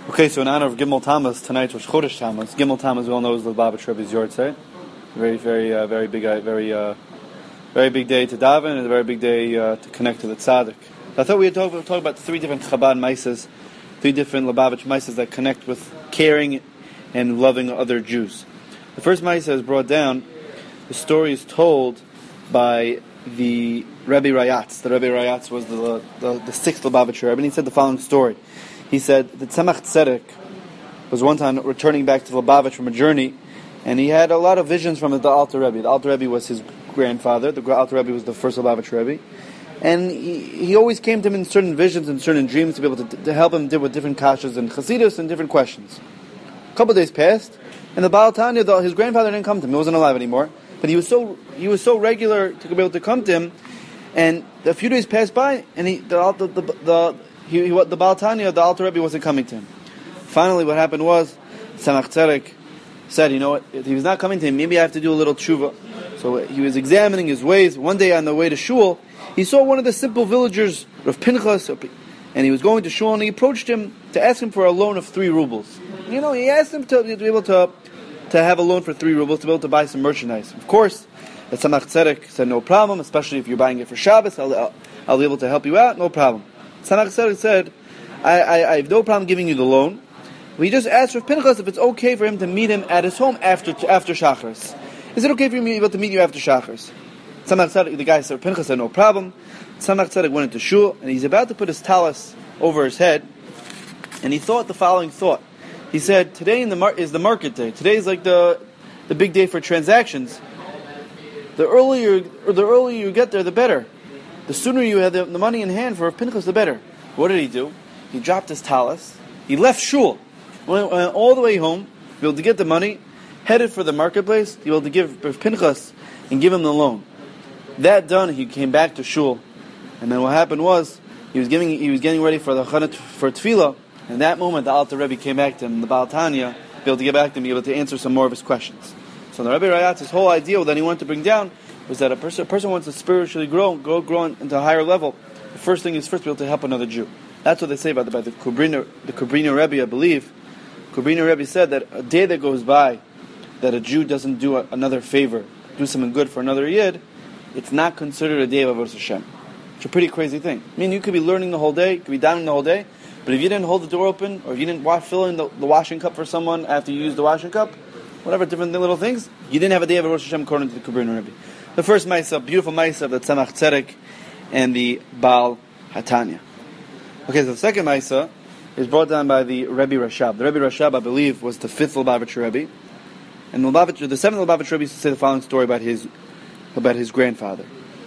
Okay, so in honor of Gimel Tammuz, tonight was Chodesh Tammuz. Gimel Tammuz, we all know, is the Lubavitch Rebbe's Yortzeit. Very big day to daven, and a very big day to connect to the tzaddik. So I thought we'd talk about three different Chabad Maises, three different Lubavitch Maises that connect with caring and loving other Jews. The first Maisa is brought down. The story is told by the Rebbe Rayatz. The Rebbe Rayatz was the sixth Lubavitch Rebbe, and he said the following story. He said that Tzemach Tzedek was one time returning back to Lubavitch from a journey, and he had a lot of visions from the Alter Rebbe. The Alter Rebbe was his grandfather. The Alter Rebbe was the first Lubavitch Rebbe. And he always came to him in certain visions and certain dreams to be able to help him deal with different kashas and chassidus and different questions. A couple of days passed, and the Baal Tanya, his grandfather, didn't come to him. He wasn't alive anymore. But he was so regular to be able to come to him, and a few days passed by, and the Baal Tanya, the Alter Rebbe, wasn't coming to him. Finally, what happened was, Tzemach Tzedek said, you know what, if he's not coming to him, maybe I have to do a little tshuva. So he was examining his ways. One day on the way to shul, he saw one of the simple villagers, Rav Pinchas, and he was going to shul, and he approached him to ask him for a loan of 3 rubles. You know, he asked him to be able to have a loan for 3 rubles, to be able to buy some merchandise. Of course, the Tzemach Tzedek said, no problem, especially if you're buying it for Shabbos, I'll be able to help you out, no problem. Tzemach Tzedek said, I have no problem giving you the loan. We just asked Rav Pinchas if it's okay for him to meet him at his home after Shacharis. Is it okay for me to meet you after Shacharis? Tzemach Tzedek, the guy said, Rav Pinchas said, no problem. Tzemach Tzedek went into shul, and he's about to put his talis over his head, and he thought the following thought. He said, today is the market day. Today is like the big day for transactions. The earlier you get there, the better. The sooner you have the money in hand for Rav Pinchas, the better. What did he do? He dropped his talis. He left shul, went all the way home, to be able to get the money, headed for the marketplace, to be able to give Rav Pinchas and give him the loan. That done, he came back to shul, and then what happened was he was getting ready for the Chanat for Tefillah. And in that moment, the Alter Rebbe came back to him, the Baal Tanya, be able to get back to him, be able to answer some more of his questions. So the Rebbe Rayatz's whole idea that he wanted to bring down was that a person wants to spiritually grow into a higher level. The first thing is first be able to help another Jew. That's what they say by the Kubrina Rebbe, I believe. Kubrina Rebbe said that a day that goes by that a Jew doesn't do another favor, do something good for another Yid, it's not considered a day of Avodas Hashem. It's a pretty crazy thing. I mean, you could be learning the whole day, you could be dining the whole day, but if you didn't hold the door open, or if you didn't fill in the washing cup for someone after you used the washing cup, whatever different little things, you didn't have a day of Avodas Hashem according to the Kubrina Rebbe. The first Maisa, beautiful Maisa of the Tzemach Tzedek and the Baal Hatanya. Okay, so the second Maisa is brought down by the Rebbe Rashab. The Rebbe Rashab, I believe, was the 5th Lubavitch Rebbe. And the 7th Lubavitch Rebbe used to say the following story about his grandfather.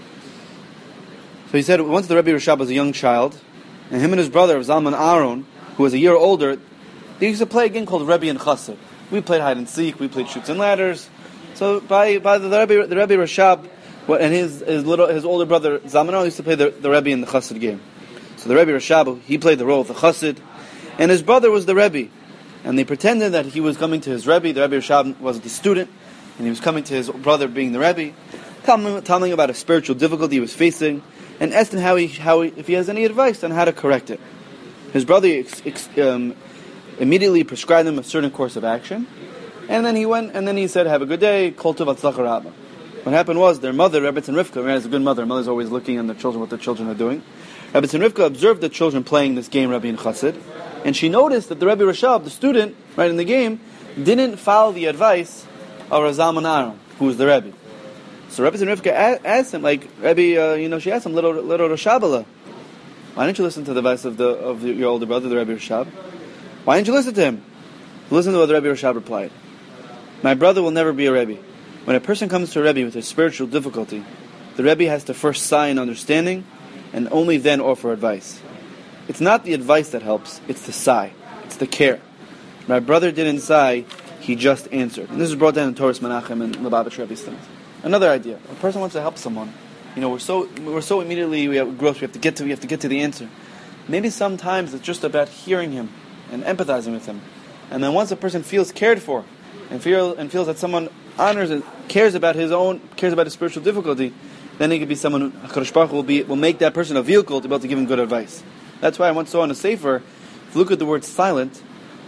So he said, once the Rebbe Rashab was a young child, and him and his brother, Zalman Aaron, who was a year older, they used to play a game called Rebbe and Chassid. We played hide and seek, we played shoots and ladders. So by the Rebbe Rashab and his older brother Zalman Aaron used to play the Rebbe and the Chassid game. So the Rebbe Rashab, he played the role of the Chassid, and his brother was the Rebbe. And they pretended that he was coming to his Rebbe. The Rebbe Rashab was the student, and he was coming to his brother being the Rebbe, telling him about a spiritual difficulty he was facing, and asked him if he has any advice on how to correct it. His brother immediately prescribed him a certain course of action, and then he went, and then he said, have a good day, kol tov hatzlacha rabba. What happened was, their mother, Rebbetzin Rivka, is a good mother. Mother's always looking at the children, what the children are doing. Rebbetzin Rivka observed the children playing this game, Rebbe and Chassid, and she noticed that the Rebbe Rashab, the student, right in the game, didn't follow the advice of Zalman Aaron, who was the Rebbe. So Rebbetzin Rivka asked him, like, Rebbe, she asked him, little Rashabala, why didn't you listen to the advice of your older brother, the Rebbe Rashab? Why didn't you listen to him? Listen to what the Rebbe Rashab replied. My brother will never be a Rebbe. When a person comes to a Rebbe with a spiritual difficulty, the Rebbe has to first sigh in understanding, and only then offer advice. It's not the advice that helps, it's the sigh. It's the care. My brother didn't sigh, he just answered. And this is brought down in Torah's Menachem and Lubavitch Rebbe's things. Another idea. A person wants to help someone. We're so immediately we have to get to the answer. Maybe sometimes it's just about hearing him and empathizing with him. And then once a person feels cared for and feels that someone honors and cares about his spiritual difficulty, then he could be someone who HaKadosh Baruch Hu will make that person a vehicle to be able to give him good advice. That's why I once saw on a sefer, if you look at the word silent,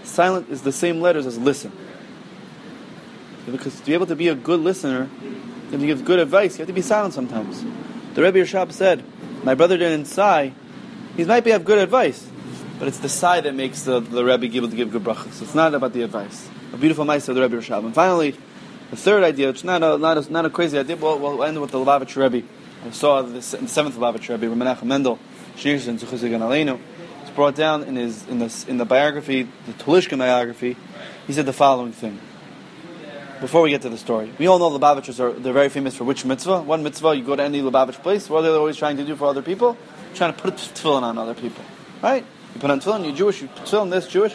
silent is the same letters as listen. Because to be able to be a good listener, and to give good advice, you have to be silent sometimes. The Rebbe Rashab said, my brother didn't sigh. He might have good advice, but it's the sigh that makes the Rebbe able to give good brachas. It's not about the advice. A beautiful mitzvah of the Rebbe Rashab. And finally, the third idea, which is not a crazy idea, we'll end with the Lubavitch Rebbe. I saw this in the seventh Lubavitch Rebbe, Menachem Mendel, Shneirson and Zuchus Gan Aleinu. It's brought down in the biography, the Tulishkin biography. He said the following thing. Before we get to the story, we all know Lubavitchers they're very famous for which mitzvah? One mitzvah, you go to any Lubavitch place, what are they always trying to do for other people? Trying to put tefillin on other people. Right? You put on tefillin, you're Jewish, you put tefillin, this Jewish.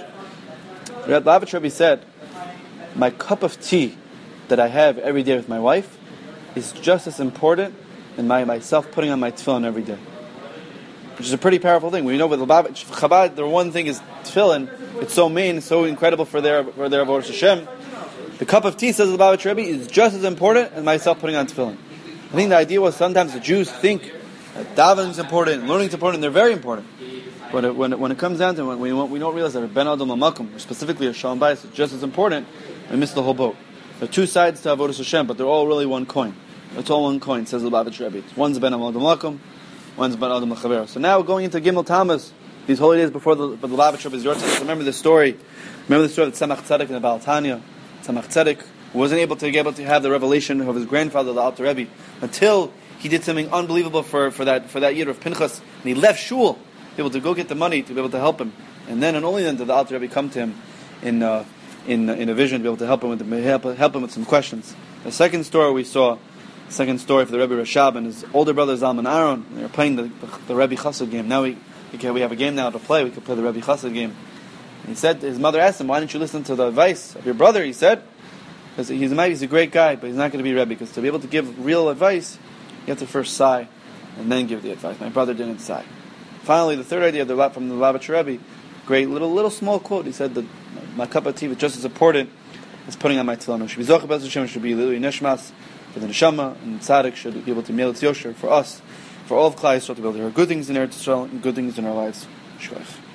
The Lubavitch Rebbe said, my cup of tea that I have every day with my wife is just as important than myself putting on my tefillin every day. Which is a pretty powerful thing. We know with Lubavitch, Chabad, the one thing is tefillin. It's so main, so incredible for their Avodas Hashem. The cup of tea, says the Lubavitch Rebbe, is just as important as myself putting on tefillin. I think the idea was sometimes the Jews think that davening is important, learning is important, and they're very important. But when it comes down to it, we don't realize that a Ben Adam Lamakum, or specifically a Shalom Bayis, is just as important, we miss the whole boat. There are two sides to Avodas Hashem, but they're all really one coin. It's all one coin, says the Lubavitch Rebbe. One's Ben Adam Lamakum, one's Ben Adam L'Chaver. So now we're going into Gimel Tammuz, these holy days before the Lubavitch Rebbe's Yortzeit. Remember the story of Tzemach Tzedek and the Baal Tanya. Tzemach Tzedek wasn't able to have the revelation of his grandfather, the Alter Rebbe, until he did something unbelievable for that year of Pinchas, and he left shul, able to go get the money to be able to help him, and then and only then did the Alter Rebbe come to him in a vision to be able to help him with some questions. The second story we saw, the second story for the Rebbe Rashab and his older brother Zalman Aaron. They were playing the Rebbe Chassid game. Now we have a game now to play. We could play the Rebbe Chassid game. And he said, his mother asked him, why didn't you listen to the advice of your brother? He said, because he's a great guy, but he's not going to be Rebbe, because to be able to give real advice, you have to first sigh and then give the advice. My brother didn't sigh. Finally, the third idea from the Lubavitch Rebbe, great little small quote. He said that my cup of tea was just as important as putting on my tefillin. Should be Zocheh B'ez Hashem, should be Lili Neshmas for the Neshama, and Tzaddik should be able to mail its Yosher for us, for all of Klal Yisrael to be able to hear good things in Eretz Yisrael and good things in our lives. Shkoyach.